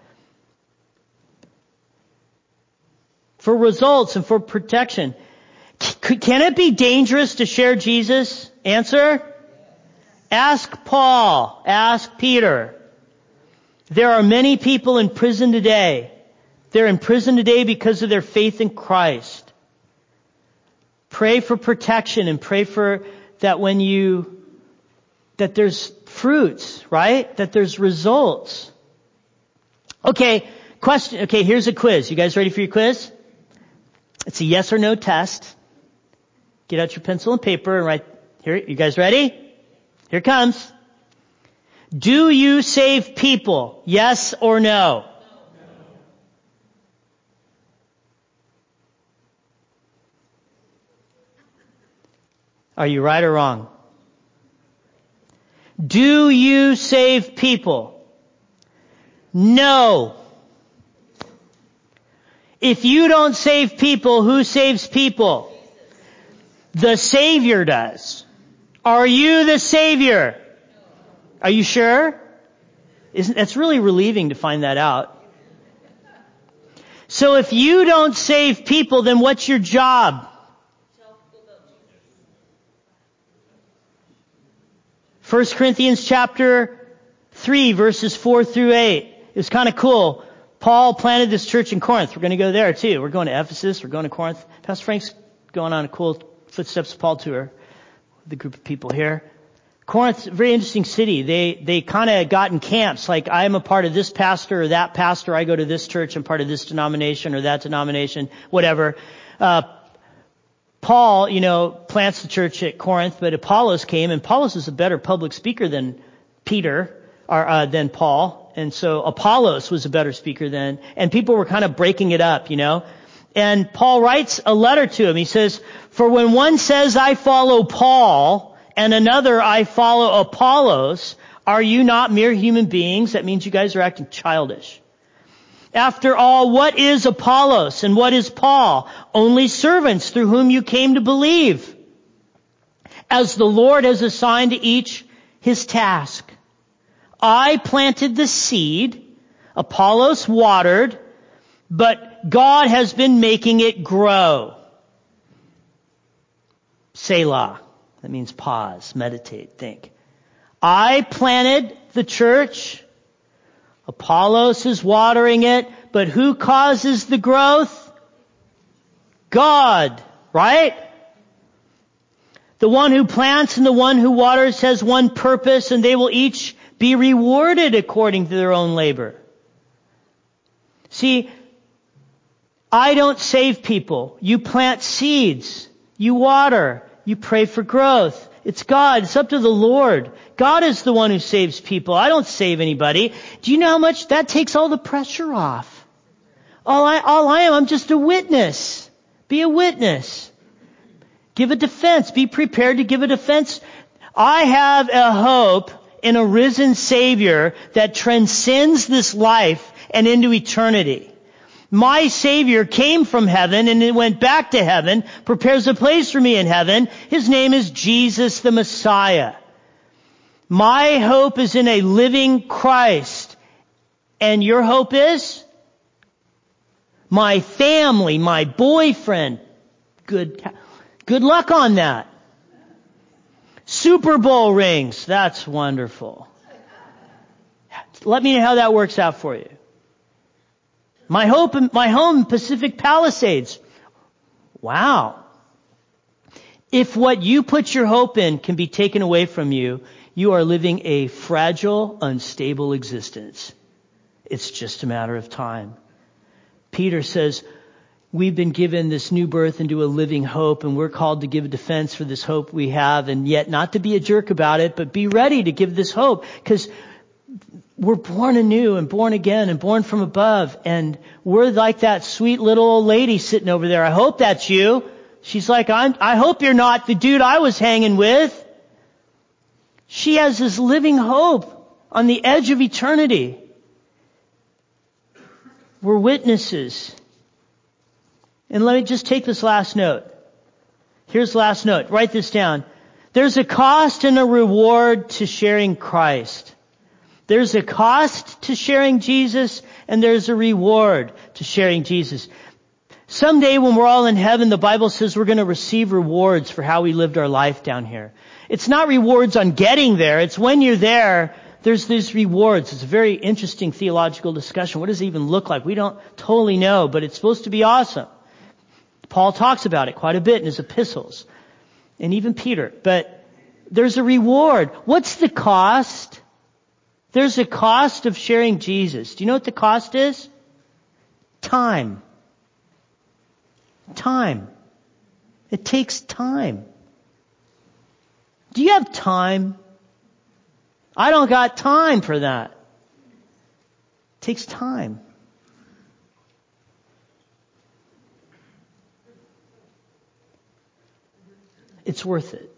For results and for protection. C- can it be dangerous to share Jesus? Answer? Ask Paul. Ask Peter. There are many people in prison today. They're in prison today because of their faith in Christ. Pray for protection and pray for that when you, that there's fruits, right? That there's results. Okay, question. Okay, here's a quiz. You guys ready for your quiz? It's a yes or no test. Get out your pencil and paper and write. Here, you guys ready? Here it comes. Do you save people? Yes or no? Are you right or wrong? Do you save people? No. If you don't save people, who saves people? The Savior does. Are you the Savior? Are you sure? Isn't, that's really relieving to find that out. So if you don't save people, then what's your job? First Corinthians chapter three, verses four through eight. It was kind of cool. Paul planted this church in Corinth. We're going to go there too. We're going to Ephesus. We're going to Corinth. Pastor Frank's going on a cool Footsteps of Paul tour with a group of people here. Corinth, a very interesting city. They, they kind of got in camps. Like, I'm a part of this pastor or that pastor. I go to this church. I'm part of this denomination or that denomination, whatever. Uh, Paul, you know, plants the church at Corinth, but Apollos came, and Apollos is a better public speaker than Peter, or uh, than Paul. And so Apollos was a better speaker than, and people were kind of breaking it up, you know. And Paul writes a letter to him. He says, for when one says, I follow Paul, and another, I follow Apollos, are you not mere human beings? That means you guys are acting childish. After all, what is Apollos and what is Paul? Only servants through whom you came to believe, as the Lord has assigned to each his task. I planted the seed, Apollos watered, but God has been making it grow. Selah. That means pause, meditate, think. I planted the church. Apollos is watering it, but who causes the growth? God, right? The one who plants and the one who waters has one purpose, and they will each be rewarded according to their own labor. See, I don't save people. You plant seeds. You water. You pray for growth. It's God. It's up to the Lord. God is the one who saves people. I don't save anybody. Do you know how much that takes all the pressure off? All I, all I am, I'm just a witness. Be a witness. Give a defense. Be prepared to give a defense. I have a hope in a risen Savior that transcends this life and into eternity. My Savior came from heaven and it went back to heaven, prepares a place for me in heaven. His name is Jesus the Messiah. My hope is in a living Christ. And your hope is? My family, my boyfriend. Good, good luck on that. Super Bowl rings. That's wonderful. Let me know how that works out for you. My hope, my home, Pacific Palisades. Wow. If what you put your hope in can be taken away from you, you are living a fragile, unstable existence. It's just a matter of time. Peter says, we've been given this new birth into a living hope, and we're called to give a defense for this hope we have, and yet not to be a jerk about it, but be ready to give this hope, because we're born anew and born again and born from above. And we're like that sweet little old lady sitting over there. I hope that's you. She's like, I'm, I hope you're not the dude I was hanging with. She has this living hope on the edge of eternity. We're witnesses. And let me just take this last note. Here's the last note. Write this down. There's a cost and a reward to sharing Christ. There's a cost to sharing Jesus, and there's a reward to sharing Jesus. Someday when we're all in heaven, the Bible says we're going to receive rewards for how we lived our life down here. It's not rewards on getting there. It's when you're there, there's these rewards. It's a very interesting theological discussion. What does it even look like? We don't totally know, but it's supposed to be awesome. Paul talks about it quite a bit in his epistles, and even Peter. But there's a reward. What's the cost? There's a cost of sharing Jesus. Do you know what the cost is? Time. Time. It takes time. Do you have time? I don't got time for that. It takes time. It's worth it.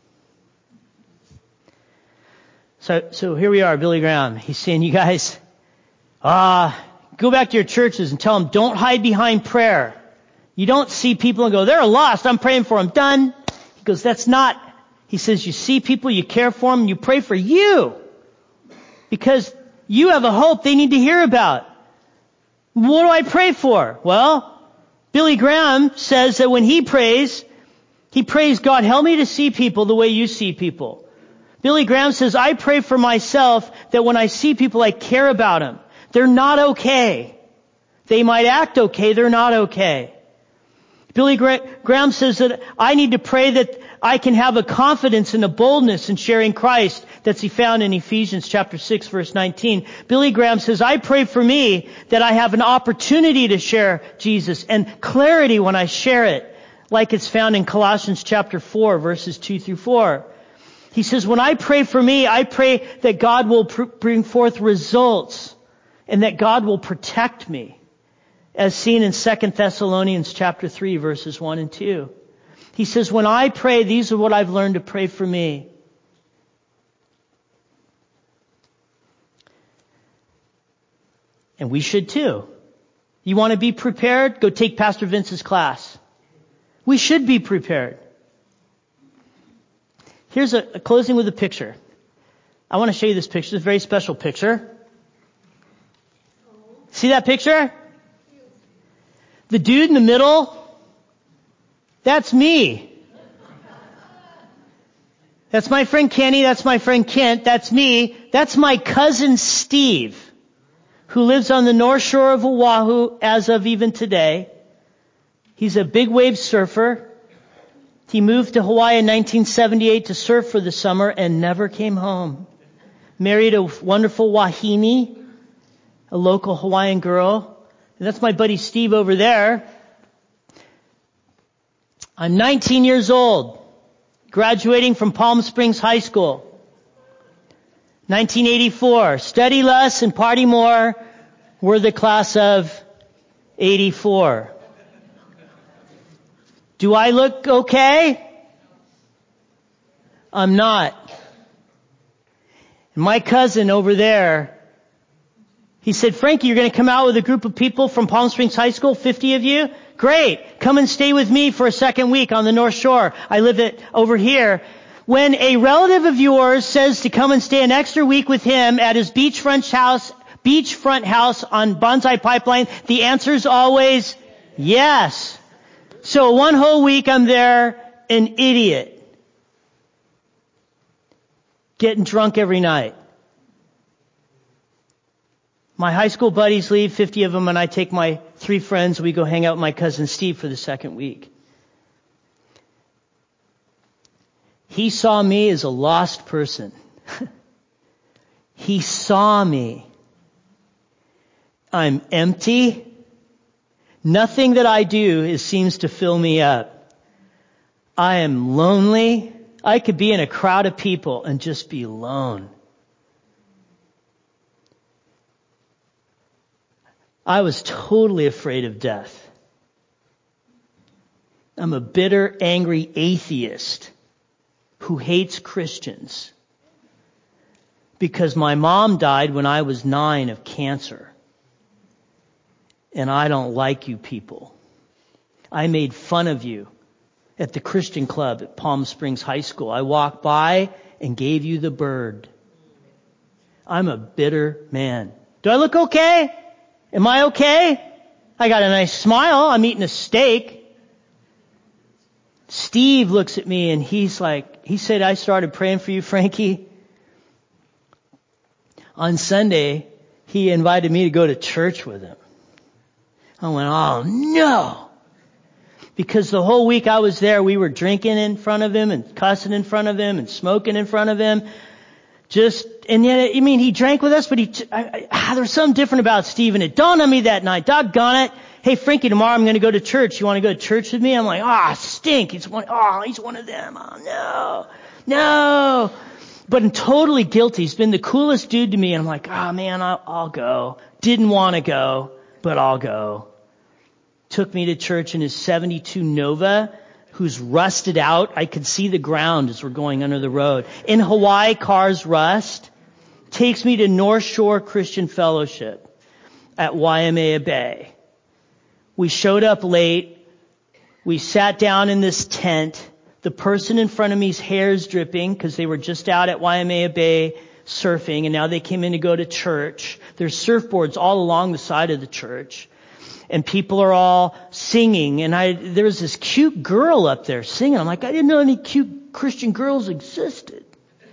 So, so here we are, Billy Graham. He's saying, you guys, ah, uh, go back to your churches and tell them, don't hide behind prayer. You don't see people and go, they're lost, I'm praying for them. Done. He goes, that's not, he says, you see people, you care for them, you pray for you. Because you have a hope they need to hear about. What do I pray for? Well, Billy Graham says that when he prays, he prays, God, help me to see people the way you see people. Billy Graham says, I pray for myself that when I see people, I care about them. They're not okay. They might act okay, they're not okay. Billy Graham says that I need to pray that I can have a confidence and a boldness in sharing Christ that's he found in Ephesians chapter six, verse nineteen. Billy Graham says, I pray for me that I have an opportunity to share Jesus and clarity when I share it, like it's found in Colossians chapter four, verses two through four. He says, when I pray for me, I pray that God will pr- bring forth results and that God will protect me, as seen in Second Thessalonians chapter three, verses one and two. He says, when I pray, these are what I've learned to pray for me. And we should too. You want to be prepared? Go take Pastor Vince's class. We should be prepared. Here's a, a closing with a picture. I want to show you this picture. It's a very special picture. See that picture? The dude in the middle, that's me. That's my friend Kenny. That's my friend Kent. That's me. That's my cousin Steve, who lives on the North Shore of Oahu as of even today. He's a big wave surfer. He moved to Hawaii in nineteen seventy-eight to surf for the summer and never came home. Married a wonderful Wahine, a local Hawaiian girl. And that's my buddy Steve over there. I'm nineteen years old, graduating from Palm Springs High School. nineteen eighty-four, study less and party more. We're the class of eighty-four. Do I look okay? I'm not. And my cousin over there, he said, Frankie, you're going to come out with a group of people from Palm Springs High School, fifty of you? Great. Come and stay with me for a second week on the North Shore. I live it over here. When a relative of yours says to come and stay an extra week with him at his beachfront house, beachfront house on Bonsai Pipeline, the answer is always yes. So one whole week I'm there, an idiot. Getting drunk every night. My high school buddies leave, fifty of them, and I take my three friends. We go hang out with my cousin Steve for the second week. He saw me as a lost person. He saw me. I'm empty. Nothing that I do is, seems to fill me up. I am lonely. I could be in a crowd of people and just be alone. I was totally afraid of death. I'm a bitter, angry atheist who hates Christians because my mom died when I was nine of cancer. And I don't like you people. I made fun of you at the Christian club at Palm Springs High School. I walked by and gave you the bird. I'm a bitter man. Do I look okay? Am I okay? I got a nice smile. I'm eating a steak. Steve looks at me and he's like, he said, I started praying for you, Frankie. On Sunday, he invited me to go to church with him. I went, oh no. Because the whole week I was there, we were drinking in front of him and cussing in front of him and smoking in front of him. Just, and yet, I mean, he drank with us, but he, I, I, there was something different about Steve, and it dawned on me that night. Doggone it. Hey, Frankie, tomorrow I'm going to go to church. You want to go to church with me? I'm like, ah, oh, stink. He's one, oh, he's one of them. Oh, no. No. But I'm totally guilty. He's been the coolest dude to me, and I'm like, oh man, I'll, I'll go. Didn't want to go, but I'll go. Took me to church in his seventy-two Nova, who's rusted out. I could see the ground as we're going under the road. In Hawaii, cars rust. Takes me to North Shore Christian Fellowship at Waimea Bay. We showed up late. We sat down in this tent. The person in front of me's hair's dripping because they were just out at Waimea Bay surfing, and now they came in to go to church. There's surfboards all along the side of the church. And people are all singing. And I, there was this cute girl up there singing. I'm like, I didn't know any cute Christian girls existed.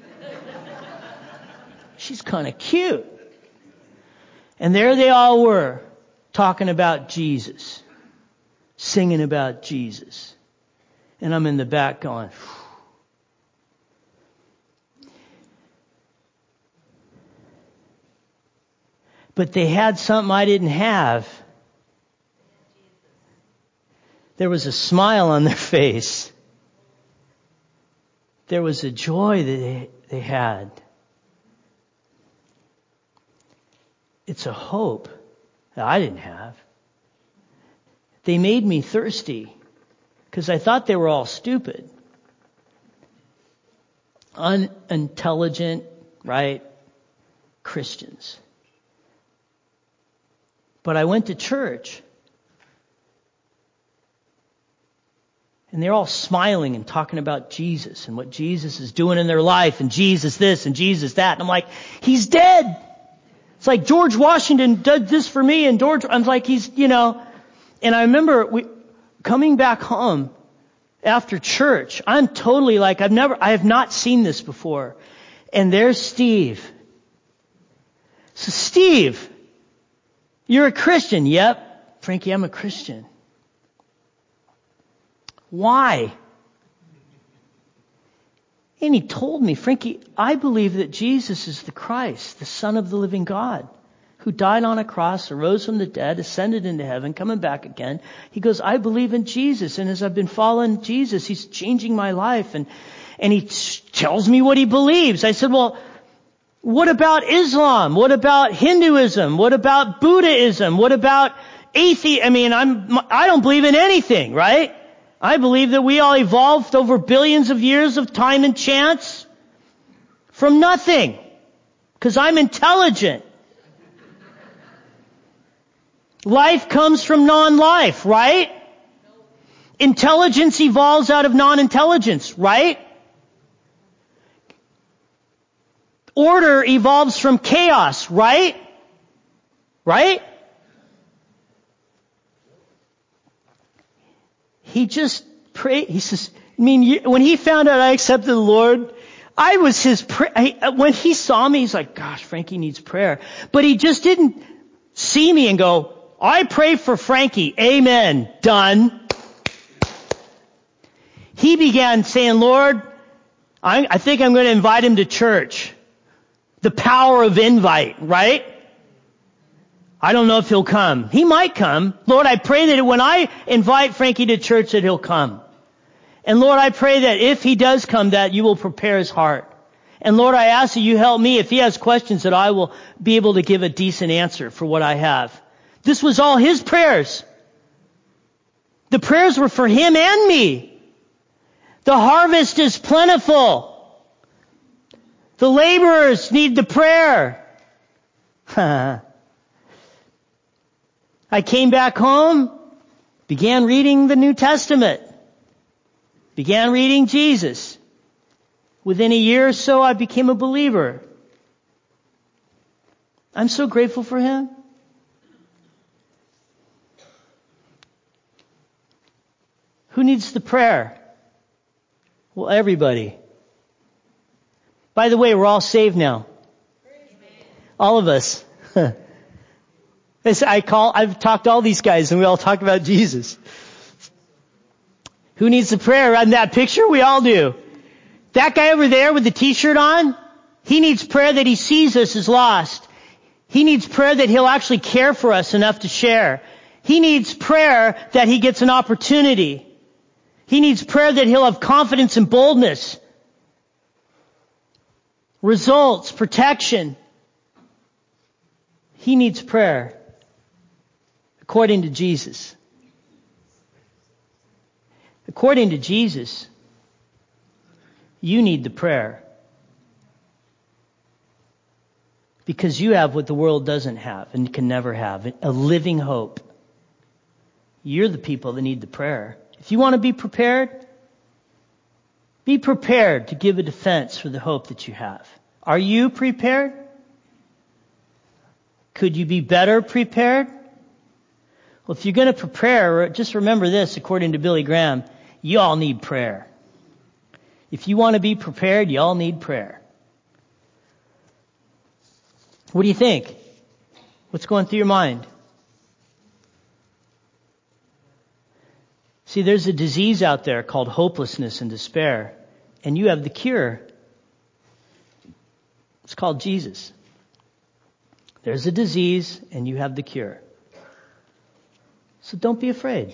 She's kind of cute. And there they all were, talking about Jesus. Singing about Jesus. And I'm in the back going, phew. But they had something I didn't have. There was a smile on their face. There was a joy that they, they had. It's a hope that I didn't have. They made me thirsty because I thought they were all stupid. Unintelligent, right? Christians. But I went to church, and they're all smiling and talking about Jesus and what Jesus is doing in their life, and Jesus this and Jesus that. And I'm like, he's dead. It's like George Washington did this for me, and George, I'm like, he's, you know. And I remember we coming back home after church. I'm totally like, I've never, I have not seen this before. And there's Steve. So Steve, you're a Christian. Yep. Frankie, I'm a Christian. Why? And he told me, Frankie, I believe that Jesus is the Christ, the Son of the living God, who died on a cross, arose from the dead, ascended into heaven, coming back again. He goes, I believe in Jesus. And as I've been following Jesus, he's changing my life. And, and he t- tells me what he believes. I said, well, what about Islam? What about Hinduism? What about Buddhism? What about atheism? I mean, I'm, I don't believe in anything, right? I believe that we all evolved over billions of years of time and chance from nothing. Because I'm intelligent. Life comes from non-life, right? Intelligence evolves out of non-intelligence, right? Order evolves from chaos, right? Right? He just prayed. He says, I mean, when he found out I accepted the Lord, I was his prayer. When he saw me, he's like, gosh, Frankie needs prayer. But he just didn't see me and go, I pray for Frankie. Amen. Done. He began saying, Lord, I, I think I'm going to invite him to church. The power of invite, right? I don't know if he'll come. He might come. Lord, I pray that when I invite Frankie to church that he'll come. And Lord, I pray that if he does come, that you will prepare his heart. And Lord, I ask that you help me if he has questions that I will be able to give a decent answer for what I have. This was all his prayers. The prayers were for him and me. The harvest is plentiful. The laborers need the prayer. I came back home, began reading the New Testament, began reading Jesus. Within a year or so, I became a believer. I'm so grateful for him. Who needs the prayer? Well, everybody. By the way, we're all saved now. All of us. I call, I've talked to all these guys and we all talk about Jesus. Who needs the prayer? In that picture, we all do. That guy over there with the t-shirt on, he needs prayer that he sees us as lost. He needs prayer that he'll actually care for us enough to share. He needs prayer that he gets an opportunity. He needs prayer that he'll have confidence and boldness. Results, protection. He needs prayer. According to Jesus. According to Jesus, you need the prayer. Because you have what the world doesn't have and can never have. A living hope. You're the people that need the prayer. If you want to be prepared, be prepared to give a defense for the hope that you have. Are you prepared? Could you be better prepared? Well, if you're going to prepare, just remember this, according to Billy Graham, you all need prayer. If you want to be prepared, you all need prayer. What do you think? What's going through your mind? See, there's a disease out there called hopelessness and despair, and you have the cure. It's called Jesus. There's a disease, and you have the cure. So don't be afraid.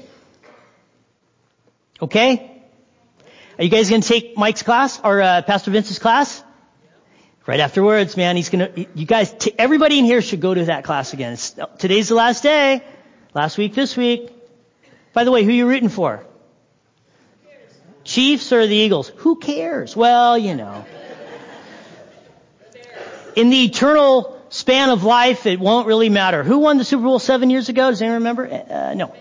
Okay? Are you guys going to take Mike's class or uh, Pastor Vince's class? Right afterwards, man. He's going to. You guys, t- everybody in here should go to that class again. It's, today's the last day. Last week, this week. By the way, who are you rooting for? Chiefs or the Eagles? Who cares? Well, you know. In the eternal span of life, it won't really matter. Who won the Super Bowl seven years ago? Does anyone remember? Uh, no.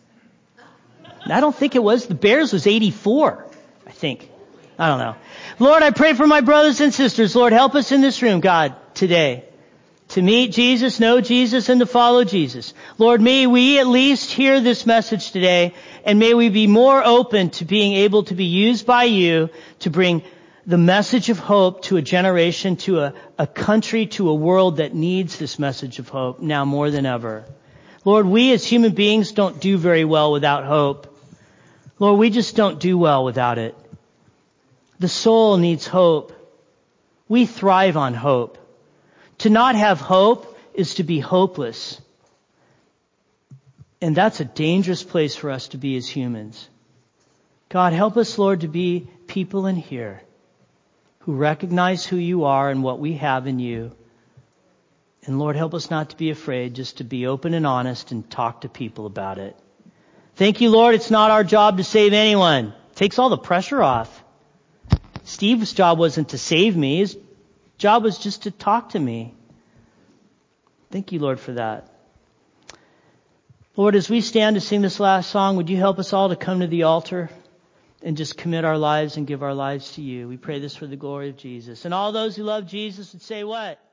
I don't think it was. The Bears was eighty-four, I think. I don't know. Lord, I pray for my brothers and sisters. Lord, help us in this room, God, today, to meet Jesus, know Jesus, and to follow Jesus. Lord, may we at least hear this message today, and may we be more open to being able to be used by you to bring the message of hope to a generation, to a, a country, to a world that needs this message of hope now more than ever. Lord, we as human beings don't do very well without hope. Lord, we just don't do well without it. The soul needs hope. We thrive on hope. To not have hope is to be hopeless. And that's a dangerous place for us to be as humans. God, help us, Lord, to be people in here who recognize who you are and what we have in you. And Lord, help us not to be afraid, just to be open and honest and talk to people about it. Thank you, Lord. It's not our job to save anyone. It takes all the pressure off. Steve's job wasn't to save me. His job was just to talk to me. Thank you, Lord, for that. Lord, as we stand to sing this last song, would you help us all to come to the altar and just commit our lives and give our lives to you? We pray this for the glory of Jesus. And all those who love Jesus would say what?